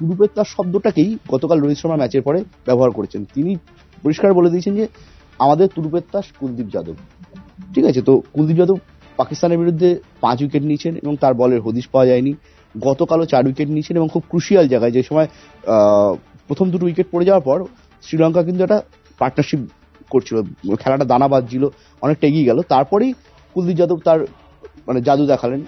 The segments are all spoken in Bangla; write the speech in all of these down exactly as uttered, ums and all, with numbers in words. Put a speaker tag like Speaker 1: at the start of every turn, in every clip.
Speaker 1: তুরুপেত্তার শব্দটাকেই গতকাল রোহিত শর্মা ম্যাচের পরে ব্যবহার করেছেন। তিনি পরিষ্কার বলে দিয়েছেন যে আমাদের তুরুপেত্তাস কুলদীপ যাদব। ঠিক আছে, তো কুলদীপ যাদব পাকিস্তানের বিরুদ্ধে পাঁচ উইকেট নিয়েছেন এবং তার বলের হদিশ পাওয়া যায়নি। গতকালও চার উইকেট নিয়েছেন এবং খুব ক্রুশিয়াল জায়গায়, যে সময় প্রথম দুটো উইকেট পড়ে যাওয়ার পর শ্রীলঙ্কা কিন্তু একটা পার্টনারশিপ করছিল, খেলাটা দানা বাজছিল, অনেকটা এগিয়ে গেল। তারপরেই কুলদীপ যাদব তার মানে জাদু দেখালেন।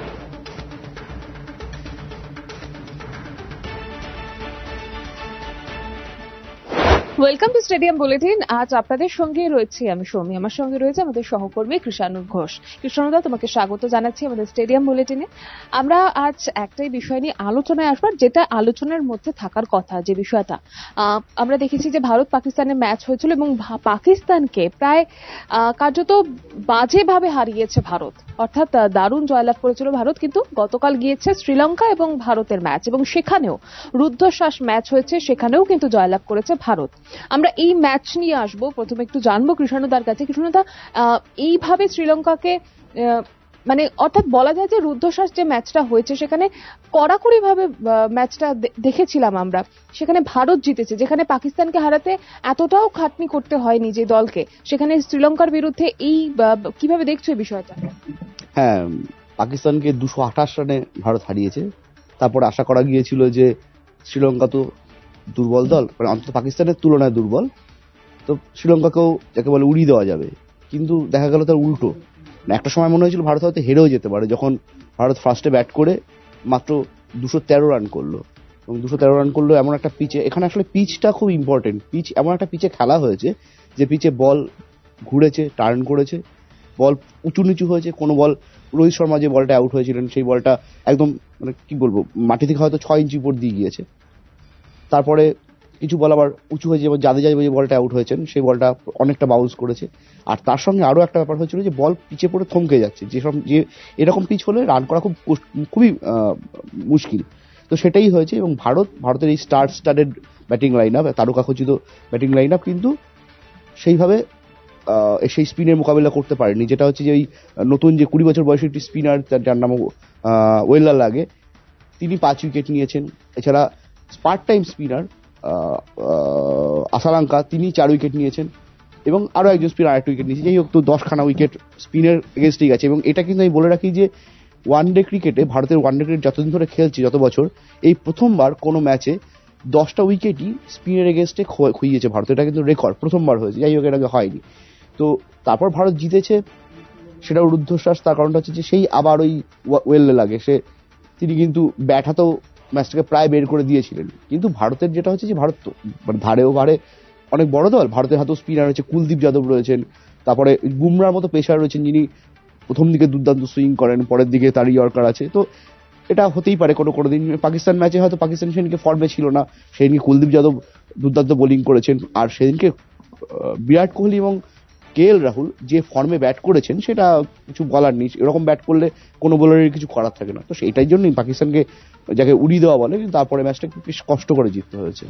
Speaker 2: Welcome to stadium bulletin. আজ আপনাদের সঙ্গে রয়েছে আমি সৌমি, আমার সঙ্গে রয়েছে আমাদের সহকর্মী কৃষাণু ঘোষ। কৃষাণুদা, তোমাকে স্বাগত জানাচ্ছি আমাদের স্টেডিয়াম বুলেটিনে। আমরা আজ একটাই বিষয় নিয়ে আলোচনায় আসবার, যেটা আলোচনার মধ্যে থাকার কথা, যে বিষয়টা আমরা দেখেছি যে ভারত পাকিস্তানের ম্যাচ হয়েছিল এবং পাকিস্তানকে প্রায় কার্যত বাজেভাবে হারিয়েছে ভারত, অর্থাৎ দারুণ জয়লাভ করেছিল ভারত। কিন্তু গতকাল গিয়েছে শ্রীলঙ্কা এবং ভারতের ম্যাচ, এবং সেখানেও রুদ্ধশ্বাস ম্যাচ হয়েছে, সেখানেও কিন্তু জয়লাভ করেছে ভারত। আমরা এই ম্যাচ নিয়ে আসবো। প্রথমে একটু জানবো কৃষাণুদার কাছে। কৃষাণুদা, এইভাবে শ্রীলঙ্কাকে মানে অর্থাৎ বলা যায় যে রুদ্ধশ্বাস যে ম্যাচটা হয়েছে সেখানে কড়াকড়ি ভাবে ম্যাচটা দেখেছিলাম আমরা, সেখানে ভারত জিতেছে, যেখানে পাকিস্তানকে হারাতে এতটাও খাটনি করতে হয়নি যে দলকে, সেখানে শ্রীলঙ্কার বিরুদ্ধে এই কিভাবে দেখছো এই বিষয়টা?
Speaker 1: হ্যাঁ, পাকিস্তানকে দুশো আঠাশ রানে ভারত হারিয়েছে। তারপর আশা করা গিয়েছিল যে শ্রীলঙ্কা তো দুর্বল দল, মানে অন্তত পাকিস্তানের তুলনায় দুর্বল, তো শ্রীলঙ্কাকেও যাকে বলে উড়িয়ে দেওয়া যাবে। কিন্তু দেখা গেল তার উল্টো। একটা সময় মনে হয়েছিল ভারত হয়তো হেরেও যেতে পারে, যখন ভারত ফার্স্টে ব্যাট করে মাত্র দুশো তেরো রান করলো। এবং দুশো তেরো রান করলো এমন একটা পিচে, এখানে আসলে পিচটা খুব ইম্পর্টেন্ট। পিচ এমন একটা পিচে খেলা হয়েছে যে পিচে বল ঘুরেছে, টার্ন করেছে, বল উঁচু নিচু হয়েছে। কোনো বল, রোহিত শর্মা যে বলটা আউট হয়েছিলেন সেই বলটা একদম মানে কি বলবো, মাটি থেকে হয়তো ছয় ইঞ্চি উপর দিয়ে গিয়েছে। তারপরে কিছু বল আবার উঁচু হয়েছে, যেমন জাদেজা যে বলটা আউট হয়েছেন সেই বলটা অনেকটা বাউন্স করেছে। আর তার সঙ্গে আরো একটা ব্যাপার হয়েছিল যে বল পিচে পড়ে থমকে যাচ্ছে, যেসব যে এরকম পিচ হলে রান করা খুব খুবই মুশকিল। তো সেটাই হয়েছে। এবং ভারত ভারতের এই star starred batting line up, তারকাখচিত ব্যাটিং লাইন আপ কিন্তু সেইভাবে সেই স্পিনের মোকাবিলা করতে পারেনি। যেটা হচ্ছে যে ওই নতুন যে কুড়ি বছর বয়সী একটি স্পিনার, যার নাম ওয়েল্লার লাগে, তিনি পাঁচ উইকেট নিয়েছেন। এছাড়া পার্ট টাইম স্পিনার আসালাঙ্কা, তিনি চার উইকেট নিয়েছেন, এবং আরো একজন স্পিনার আরেকটা উইকেট নিয়েছে। যাই হোক, তো দশখানা উইকেট স্পিনের এগেনস্টেই গেছে। এবং এটা কিন্তু আমি বলে রাখি যে ওয়ান ডে ক্রিকেটে, ভারতের ওয়ান ডে ক্রিকেট যতদিন ধরে খেলছে, যত বছর, এই প্রথমবার কোনো ম্যাচে দশটা উইকেটই স্পিনের এগেনস্টে খুইয়েছে ভারত। এটা কিন্তু রেকর্ড, প্রথমবার হয়েছে। যাই হোক, এর আগে হয়নি। তো তারপর ভারত জিতেছে, সেটাও রুদ্ধশ্বাস। তার কারণটা হচ্ছে যে সেই আবার ওই ওয়েল্লে লাগে, সে তিনি কিন্তু ব্যাট হাতেও ম্যাচটাকে প্রায় বের করে দিয়েছিলেন। কিন্তু ভারতের যেটা হচ্ছে যে ভারত মানে ধারেও ভারে অনেক বড় দল, ভারতের হাতেও স্পিনার রয়েছে, কুলদীপ যাদব রয়েছেন, তারপরে বুমরার মতো পেসার রয়েছেন, যিনি প্রথম দিকে দুর্দান্ত সুইং করেন, পরের দিকে তার ইয়র্কার আছে। তো এটা হতেই পারে কোনো কোনো দিন। পাকিস্তান ম্যাচে হয়তো পাকিস্তান সেদিনকে ফর্মে ছিল না, সেদিনকে কুলদীপ যাদব দুর্দান্ত বোলিং করেছেন। আর সেদিনকে বিরাট কোহলি এবং কে এল রাহুল যে ফর্মে ব্যাট করেছেন, সেটা কিছু বলার নেই। এরকম ব্যাট করলে কোনো বোলারের কিছু করার থাকে না। তো সেইটাই জন্যই পাকিস্তানকে, যাকে উড়িয়ে দেওয়া বলে, কিন্তু তারপরে ম্যাচটা বেশ কষ্ট করে জিততে হয়েছে।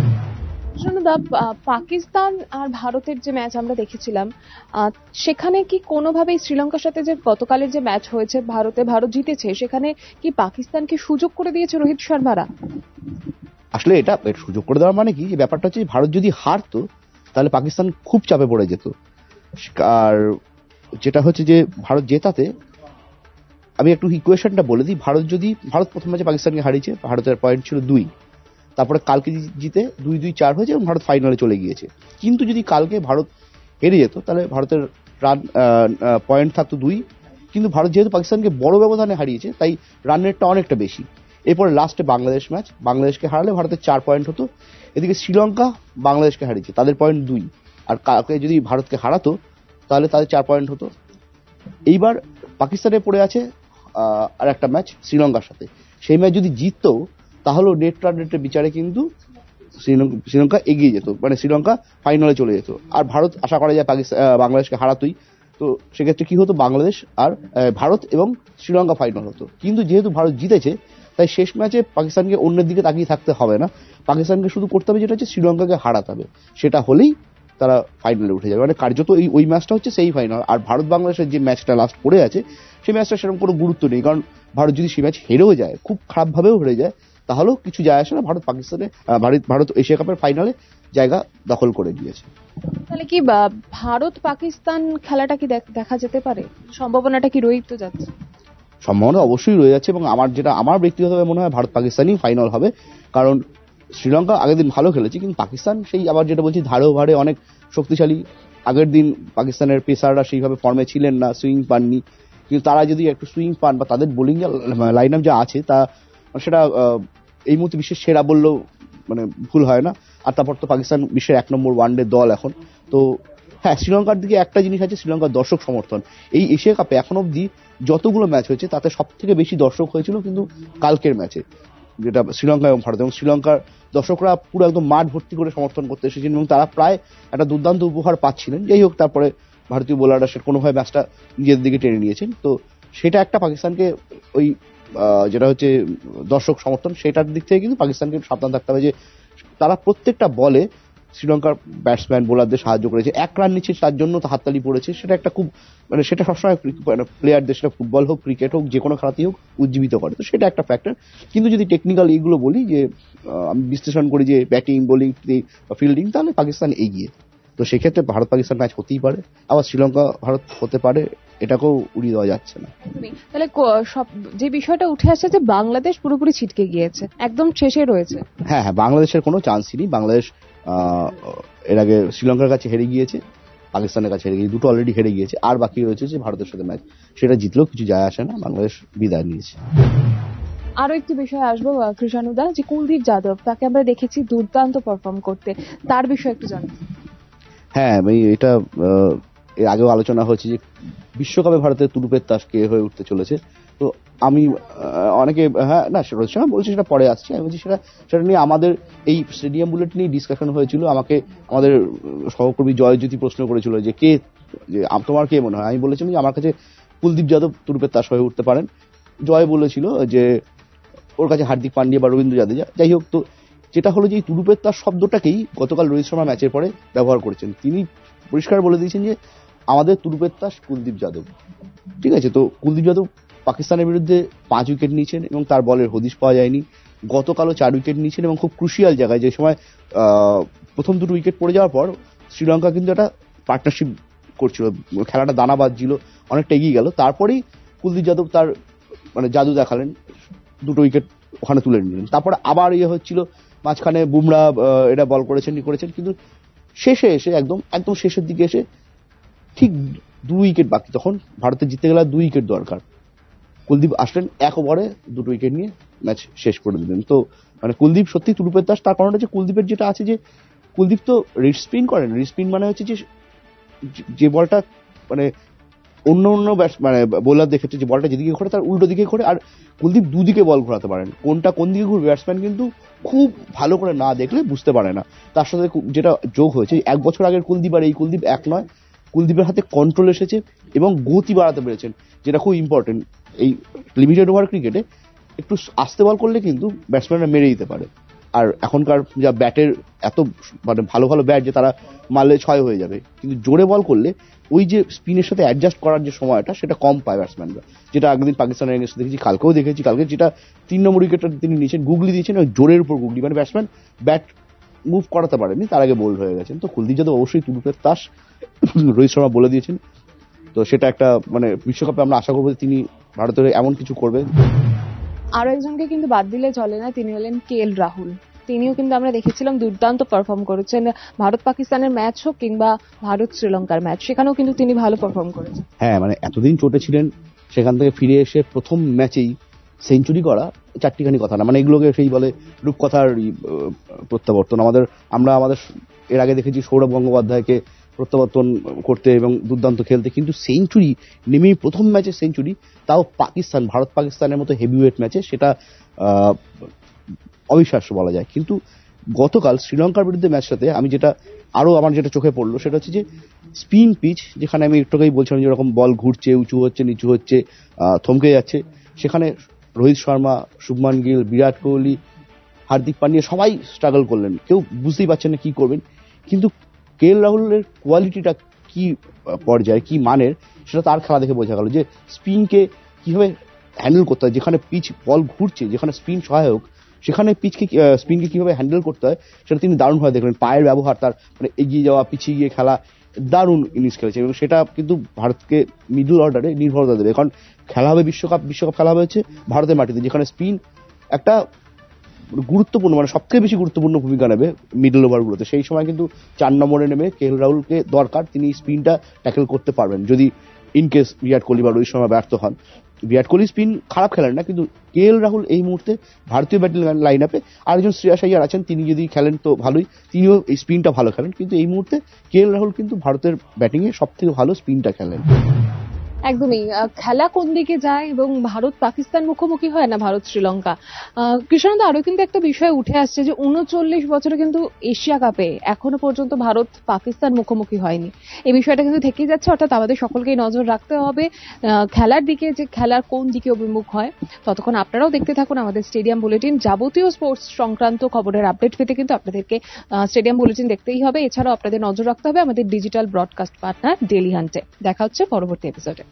Speaker 2: পাকিস্তান আর ভারতের যে ম্যাচ আমরা দেখেছিলাম, সেখানে কি কোনোভাবেই শ্রীলঙ্কার সাথে যে গতকালের যে ম্যাচ হয়েছে ভারতে, ভারত জিতেছে, সেখানে কি পাকিস্তানকে সুযোগ করে দিয়েছে রোহিত শর্মারা?
Speaker 1: আসলে এটা সুযোগ করে দেওয়ার মানে কি, ব্যাপারটা হচ্ছে ভারত যদি হারতো তাহলে পাকিস্তান খুব চাপে পড়ে যেত। আর যেটা হচ্ছে যে ভারত জেতাতে, আমি একটু ইকুয়েশনটা বলে দিই। ভারত যদি ভারত প্রথম ম্যাচে পাকিস্তানকে হারিয়েছে, ভারতের পয়েন্ট ছিল দুই, তারপরে কালকে জিতে দুই দুই চার হয়েছে এবং ভারত ফাইনালে চলে গিয়েছে। কিন্তু যদি কালকে ভারত হেরে যেত তাহলে ভারতের রান পয়েন্ট থাকতো দুই, কিন্তু ভারত যেহেতু পাকিস্তানকে বড় ব্যবধানে হারিয়েছে তাই রান রেটটা অনেকটা বেশি। এরপরে লাস্টে বাংলাদেশ ম্যাচ, বাংলাদেশকে হারালে ভারতের চার পয়েন্ট হতো। এদিকে শ্রীলঙ্কা বাংলাদেশকে হারিয়েছে, তাদের পয়েন্ট দুই, আর কালকে যদি ভারতকে হারাতো তাহলে তাদের চার পয়েন্ট হতো। এইবার পাকিস্তানে পড়ে আছে আর একটা ম্যাচ শ্রীলঙ্কার সাথে, সেই ম্যাচ যদি জিততো তাহলেও নেট রান রেটের বিচারে কিন্তু শ্রীলঙ্কা এগিয়ে যেত, মানে শ্রীলঙ্কা ফাইনালে চলে যেত। আর ভারত আশা করা যায় পাকিস্তান বাংলাদেশকে হারাতোই, তো সেক্ষেত্রে কি হতো, বাংলাদেশ আর ভারত এবং শ্রীলঙ্কা ফাইনাল হতো। কিন্তু যেহেতু ভারত জিতেছে তাই শেষ ম্যাচে পাকিস্তানকে অন্যের দিকে তাকিয়ে থাকতে হবে না, পাকিস্তানকে শুধু করতে হবে যেটা হচ্ছে শ্রীলঙ্কাকে হারাতে হবে। সেটা হলেই তারা ফাইনালে উঠে যাবে, মানে কার্যত এই ওই ম্যাচটা হচ্ছে সেই ফাইনাল। আর ভারত বাংলাদেশের যে ম্যাচটা লাস্ট পড়ে আছে সেই ম্যাচটা সেরকম কোনো গুরুত্ব নেই, কারণ ভারত যদি সেই ম্যাচ হেরেও যায়, খুব খারাপভাবেও হেরে যায়, তাহলেও কিছু যায় আসে না, ভারত পাকিস্তানে আহ, ভারত ভারত এশিয়া কাপের ফাইনালে জায়গা দখল করে গিয়েছে।
Speaker 2: তাহলে কি বা, ভারত পাকিস্তান খেলাটা কি দেখ- দেখা যেতে পারে? সম্ভাবনাটা কি রয়েই তো যাচ্ছে?
Speaker 1: সম্ভাবনা অবশ্যই রয়ে যাচ্ছে, এবং আমার যেটা আমার ব্যক্তিগতভাবে মনে হয় ভারত পাকিস্তানই ফাইনাল হবে। কারণ শ্রীলঙ্কা আগের দিন ভালো খেলেছে, কিন্তু পাকিস্তান সেই আবার যেটা বলছি ধারেও ভারে অনেক শক্তিশালী। আগের দিন পাকিস্তানের পেসাররা সেইভাবে ফর্মে ছিলেন না, সুইং পাননি, কিন্তু তারা যদি একটু সুইং পান বা তাদের বোলিং লাইন আপ যা আছে তা সেটা আহ, এই মুহূর্তে বিশ্বের সেরা বললেও মানে ভুল হয় না। আর তারপর তো পাকিস্তান বিশ্বের এক নম্বর ওয়ানডে দল এখন। তো হ্যাঁ, শ্রীলঙ্কার দিকে একটা জিনিস আছে, শ্রীলঙ্কার দর্শক সমর্থন। এই এশিয়া কাপে এখন অব্দি যতগুলো ম্যাচ হয়েছে তাতে সব থেকে বেশি দর্শক হয়েছিল কিন্তু কালকের ম্যাচে, যেটা শ্রীলঙ্কা এবং ভারত। এবং শ্রীলঙ্কার দর্শকরা পুরো একদম মাঠ ভর্তি করে সমর্থন করতে এসেছিলেন এবং তারা প্রায় একটা দুর্দান্ত উপহার পাচ্ছিলেন। যাই হোক, তারপরে ভারতীয় বোলাররা সে কোনোভাবে ম্যাচটা নিজেদের দিকে টেনে নিয়েছেন। তো সেটা একটা পাকিস্তানকে ওই আহ, যেটা হচ্ছে দর্শক সমর্থন, সেটার দিক থেকে কিন্তু পাকিস্তানকে সাবধান থাকতে হবে যে তারা প্রত্যেকটা বলে শ্রীলঙ্কার ব্যাটসম্যান বোলারদের সাহায্য করেছে। এক রান নিচ্ছে তার জন্য তো হাততালি পড়েছে, সেটা একটা খুব মানে সেটা সবসময় প্লেয়ারদের, সেটা ফুটবল হোক ক্রিকেট হোক যে কোনো খেলাতেই হোক, উজ্জীবিত করে। তো সেটা একটা ফ্যাক্টর। কিন্তু যদি টেকনিক্যাল এইগুলো বলি যে আহ, আমি বিশ্লেষণ করি যে ব্যাটিং বোলিং ফিল্ডিং, তাহলে পাকিস্তান এগিয়ে। তো সেক্ষেত্রে ভারত পাকিস্তান ম্যাচ হতেই পারে, আবার শ্রীলঙ্কা ভারত হতে পারে, এটাকেও উড়িয়ে দেওয়া যাচ্ছে না।
Speaker 2: তাহলে ক- সব যে বিষয়টা উঠে আসছে যে বাংলাদেশ পুরোপুরি ছিটকে গিয়েছে, একদম শেষে রয়েছে।
Speaker 1: হ্যাঁ হ্যাঁ, বাংলাদেশের কোনো চান্সই নেই। বাংলাদেশ আহ, এর আগে শ্রীলঙ্কার কাছে হেরে গিয়েছে, পাকিস্তানের কাছে হেরে গিয়েছে, দুটো অলরেডি হেরে গিয়েছে। আর বাকি রয়েছে যে ভারতের সাথে ম্যাচ, সেটা জিতলেও কিছু যায় আসে না, বাংলাদেশ বিদায় নিয়েছে।
Speaker 2: আরো একটি বিষয়ে আসবো আহ, কৃষাণুদা, যে কুলদীপ যাদব, তাকে আমরা দেখেছি দুর্দান্ত পারফর্ম করতে, তার বিষয়ে একটু জানাবো।
Speaker 1: হ্যাঁ, আমি এটা আহ, এর আগেও আলোচনা হয়েছে যে বিশ্বকাপে ভারতের তুরুপের তাস কে হয়ে উঠতে চলেছে। তো আমি আহ, অনেকে হ্যাঁ না সেটা হচ্ছে না বলছি, সেটা পরে আসছে। আমি বলছি সেটা সেটা নিয়ে আমাদের এই স্টেডিয়াম বুলেট নিয়ে ডিসকাশন হয়েছিল। আমাকে আমাদের উম, সহকর্মী জয়জ্যোতি প্রশ্ন করেছিল যে কে, যে আম- তোমার কে মনে হয়। আমি বলেছিলাম যে আমার কাছে কুলদীপ যাদব তুরুপের তাস হয়ে উঠতে পারেন। জয় বলেছিল যে ওর কাছে হার্দিক পান্ডিয়া বা রবীন্দ্র জাদেজা। যাই হোক, তো যেটা হলো যে এই তুরুপের তাস শব্দটাকেই গতকাল রোহিত শর্মা ম্যাচের পরে ব্যবহার করেছেন। তিনি পরিষ্কার বলে দিয়েছেন যে আমাদের তুরুপের তাস কুলদীপ যাদব। ঠিক আছে, তো কুলদীপ যাদব পাকিস্তানের বিরুদ্ধে পাঁচ উইকেট নিয়েছেন এবং তার বলের হদিশ পাওয়া যায়নি। গতকালও চার উইকেট নিয়েছেন এবং খুব ক্রুশিয়াল জায়গায়, যে সময় আহ, প্রথম দুটো উইকেট পড়ে যাওয়ার পর শ্রীলঙ্কা কিন্তু একটা পার্টনারশিপ করছিল, খেলাটা দানা বাজছিল, অনেকটা এগিয়ে গেল। তারপরেই কুলদীপ যাদব তার মানে জাদু দেখালেন, দুটো উইকেট ওখানে তুলে নিলেন। তারপর আবার ইয়ে হচ্ছিল, মাঝখানে বুমরা আহ, এটা বল করেছেন ই করেছেন, কিন্তু শেষে এসে একদম একদম শেষের দিকে এসে ঠিক দু উইকেট বাকি, তখন ভারতে জিততে গেলে আর দুই উইকেট দরকার, কুলদীপ আসলেন এক ওভারে দুটো উইকেট নিয়ে ম্যাচ শেষ করে দিলেন। তো মানে কুলদীপ সত্যি তুরুপের দাস। তার কারণ হচ্ছে কুলদীপের যেটা আছে যে কুলদীপ তো রিড স্পিন করেন। রিড স্পিন মানে হচ্ছে যে যে বলটা মানে অন্য অন্য ব্যাটস মানে বোলার দেখেছে যে বলটা যেদিকে ঘোরে তার উল্টো দিকে ঘোরে, আর কুলদীপ দুদিকে বল ঘোরাতে পারেন। কোনটা কোন দিকে ঘুরবে ব্যাটসম্যান কিন্তু খুব ভালো করে না দেখলে বুঝতে পারে না। তার সাথে কু- যেটা যোগ হয়েছে, এক বছর আগের কুলদীপ আর এই কুলদীপ এক নয়। কুলদীপের হাতে কন্ট্রোল এসেছে এবং গতি বাড়াতে পেরেছেন, যেটা খুব ইম্পর্টেন্ট। এই লিমিটেড ওভার ক্রিকেটে একটু আস্তে বল করলে কিন্তু ব্যাটসম্যানরা মেরে দিতে পারে। আর এখনকার যা ব্যাটের এত মানে ভালো ভালো ব্যাট যে তারা মারলে ছয় হয়ে যাবে, কিন্তু জোরে বল করলে ওই যে স্পিনের সাথে অ্যাডজাস্ট করার যে সময়টা সেটা কম পায় ব্যাটসম্যানরা, যেটা আগের পাকিস্তানের এগেন্সে দেখেছি, কালকেও দেখেছি। কালকে যেটা তিন নম্বর উইকেটটা তিনি নিয়েছেন, গুগলি দিয়েছেন ওই জোরের উপর গুগলি, মানে ব্যাটসম্যান ব্যাট মুভ করাতে পারেনি, তার আগে বোল্ড হয়ে গেছেন। তো কুলদীপ যাদব অবশ্যই তুরুপের তাস, রোহিত শর্মা বলে দিয়েছেন। তো সেটা একটা মানে বিশ্বকাপে আমরা আশা করবো যে তিনি ভারতের এমন কিছু করবেন।
Speaker 2: আরো একজনকে কিন্তু বাদ দিলে চলে না, তিনি হলেন কে এল রাহুল। তিনিও কিন্তু আমরা দেখেছিলাম দুর্দান্ত পারফর্ম করেছেন, ভারত পাকিস্তানের ম্যাচ হোক কিংবা ভারত শ্রীলঙ্কার ম্যাচ, সেখানেও কিন্তু তিনি ভালো পারফর্ম করেছেন।
Speaker 1: হ্যাঁ, মানে এতদিন চোটে ছিলেন, সেখান থেকে ফিরে এসে প্রথম ম্যাচেই সেঞ্চুরি করা চারটিখানি কথা না। মানে এগুলোকে সেই বলে রূপকথার ই, আহ, প্রত্যাবর্তন। আমাদের আমরা আমাদের এর আগে দেখেছি সৌরভ গঙ্গোপাধ্যায়কে প্রত্যাবর্তন করতে এবং দুর্দান্ত খেলতে, কিন্তু সেঞ্চুরি নেমেই প্রথম ম্যাচে সেঞ্চুরি, তাও পাকিস্তান ভারত পাকিস্তানের মতো হেভিওয়েট ম্যাচে, সেটা আহ, অবিশ্বাস্য বলা যায়। কিন্তু গতকাল শ্রীলঙ্কার বিরুদ্ধে ম্যাচটাতে আমি যেটা আরো আমার যেটা চোখে পড়লো সেটা হচ্ছে যে স্পিন পিচ, যেখানে আমি একটু আগেই বলছিলাম যেরকম বল ঘুরছে, উঁচু হচ্ছে, নিচু হচ্ছে, আহ, থমকে যাচ্ছে, সেখানে রোহিত শর্মা, শুভমান গিল, বিরাট কোহলি, হার্দিক পান্ডিয়া সবাই স্ট্রাগল করলেন, কেউ বুঝতেই পারছেন না কি করবেন। কিন্তু কে এল রাহুলের কোয়ালিটিটা কি আহ, পর্যায়ে, কি মানের, সেটা তার খেলা দেখে বোঝা গেল যে স্পিনকে কিভাবে হ্যান্ডেল করতে হয়, যেখানে পিচ বল ঘুরছে, যেখানে স্পিন সহায়ক, সেখানে পিচকে স্পিনকে কিভাবে হ্যান্ডেল করতে হয় সেটা তিনি দারুণভাবে দেখলেন। পায়ের ব্যবহার, তার মানে এগিয়ে যাওয়া, পিছিয়ে গিয়ে খেলা, দারুণ ইনিংস খেলেছে এবং সেটা কিন্তু ভারতকে মিডল অর্ডারে নির্ভরতা দেবে। এখন খেলা হবে বিশ্বকাপ, বিশ্বকাপ খেলা হবে হচ্ছে ভারতের মাটিতে, যেখানে স্পিন একটা গুরুত্বপূর্ণ মানে সব থেকে বেশি গুরুত্বপূর্ণ ভূমিকা নেবে মিডল ওভারগুলোতে। সেই সময় কিন্তু চার নম্বরে নেমে কে এল রাহুলকে দরকার, তিনি স্পিনটা ট্যাকেল করতে পারবেন যদি ইনকেস বিরাট কোহলি বা রোহিত শর্মা ব্যর্থ হন। বিরাট কোহলি স্পিন খারাপ খেলেন না, কিন্তু কে এল রাহুল এই মুহূর্তে ভারতীয় ব্যাটিং লাইন আপে, আরেকজন শ্রেয়াস আইয়ার আছেন, তিনি যদি খেলেন তো ভালোই, তিনিও এই স্পিনটা ভালো খেলেন, কিন্তু এই মুহূর্তে কে এল রাহুল কিন্তু ভারতের ব্যাটিং এ সব থেকে ভালো স্পিনটা খেলেন।
Speaker 2: একদমই। খেলা কোন দিকে যায় এবং ভারত পাকিস্তান মুখোমুখি হয় না ভারত শ্রীলঙ্কা, কৃষ্ণানন্দ আরো কিন্তু একটা বিষয় উঠে আসছে যে উনচল্লিশ বছরে কিন্তু এশিয়া কাপে এখনো পর্যন্ত ভারত পাকিস্তান মুখোমুখি হয়নি। এই বিষয়টা কিন্তু থেকেই যাচ্ছে, অর্থাৎ আমাদের সকলকেই নজর রাখতে হবে খেলার দিকে, যে খেলার কোন দিকে অভিমুখ হয়। ততক্ষণ আপনারাও দেখতে থাকুন আমাদের স্টেডিয়াম বুলেটিন। যাবতীয় স্পোর্টস সংক্রান্ত খবরের আপডেট পেতে কিন্তু আপনাদেরকে স্টেডিয়াম বুলেটিন দেখতেই হবে। এছাড়াও আপনাদের নজর রাখতে হবে আমাদের ডিজিটাল ব্রডকাস্ট পার্টনার ডেইলি হান্টে। দেখা হচ্ছে পরবর্তী এপিসোডে।